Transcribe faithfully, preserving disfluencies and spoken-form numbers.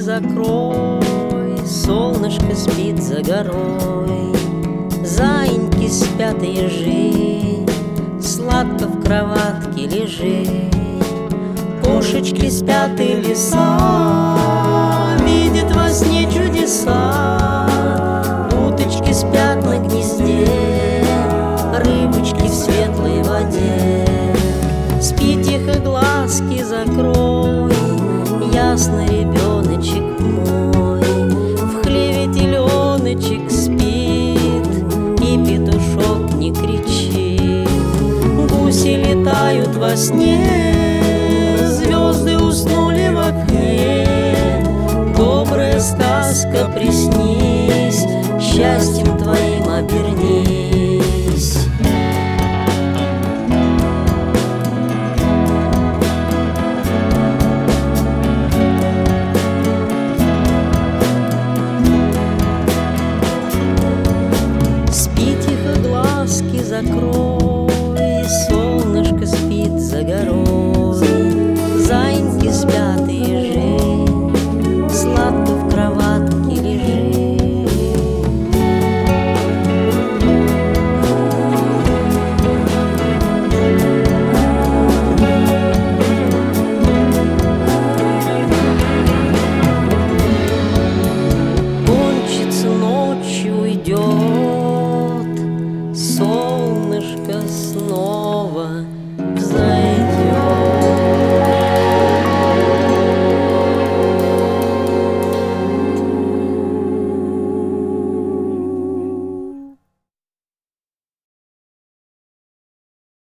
закрой, солнышко спит за горой, заиньки спят и ежи, сладко в кроватке лежи. Кошечки спят и лиса видит во сне чудеса, уточки спят на гнезде, рыбочки в светлой воде. Спи тихо, глазки закрой, ясно, ребеночек мой. В хлеве теленочек спит, и петушок не кричит. Гуси летают во сне, звезды уснули в окне. Добрая сказка, приснись, счастьем твоим обернись. Закрой, солнышко спит за горой.